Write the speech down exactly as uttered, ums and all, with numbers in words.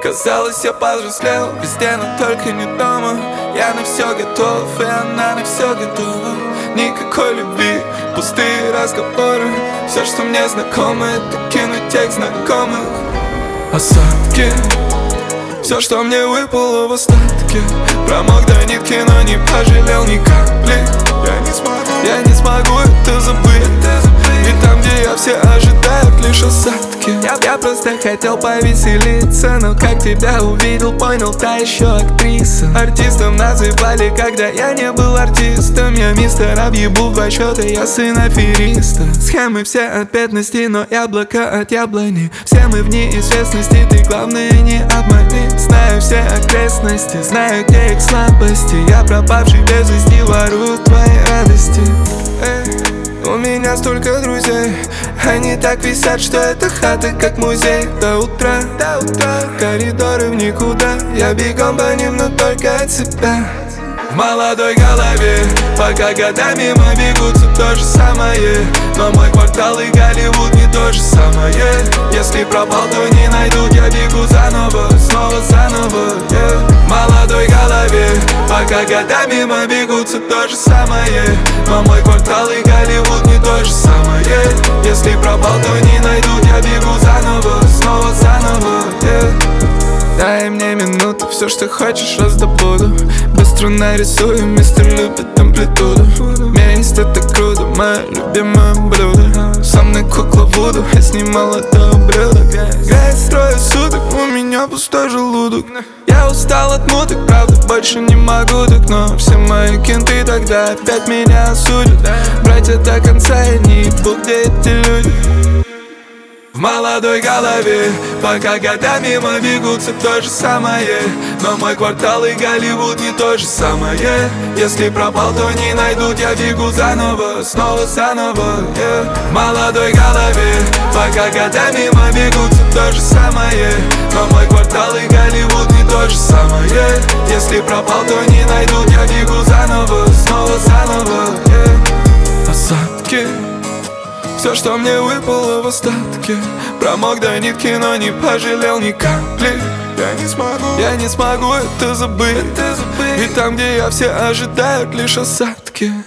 Казалось, я повзрослел везде, но только не дома. Я на все готов, и она на все готова. Никакой любви, пустые разговоры. Все, что мне знакомо, это кинуть тех знакомых. Осадки, все, что мне выпало в остатке. Промок до нитки, но не пожалел ни капли. Я не смогу, я не смогу это забыть. Ведь там, где я, все ожидают лишь осадки. Я, я просто хотел повеселиться, но как тебя увидел, понял, та еще актриса. Артистом называли, когда я не был артистом. Я мистер объебу в два счета, я сын афериста. Схемы все от бедности, но яблоко от яблони. Все мы в неизвестности, ты главное не обмани. Знаю все окрестности, знаю где их слабости. Я пропавший без вести, ворую твои радости. Эй. У меня столько друзей, они так висят, что это хата как музей. До утра, до утра, коридоры в никуда. Я бегом по ним, но только от себя. В молодой голове, пока года мимо бегут, все то же самое. Но мой квартал и Голливуд не то же самое. Если пропал, то не найдут, я бегу заново, снова заново, yeah. В молодой голове, пока года мимо бегут, все то же самое. Но мой квартал и Голливуд не то же самое. Если пропал, то не найдут, я бегу заново, снова заново, yeah. Дай мне минуту, все, что хочешь, раздобуду. Быстро нарисую, мистер любит амплитуду. Месть, это круто, мое любимое блюдо. Со мной кукла Вуду, я с ней молодой ублюдок. Грязь трое суток, у меня пустой желудок. Я устал от муток, правда, больше не могу так. Но все мои кенты тогда опять меня осудят. Братья до конца, я не ебу, где эти люди. В молодой голове, пока года мимо бегут, все то же самое. Но мой квартал и Голливуд не то же самое. Если пропал, то не найдут, я бегу заново, снова заново, yeah. В молодой голове, пока года мимо бегут, все то же самое. Но мой квартал и Голливуд не то же самое. Если пропал, то не найдут, я бегу заново, снова заново, yeah. Осадки, все, что мне выпало в остатке. Промок до нитки, но не пожалел ни капли. Я не смогу, я не смогу это забыть, это забыть. Ведь там, где я, все ожидают лишь осадки.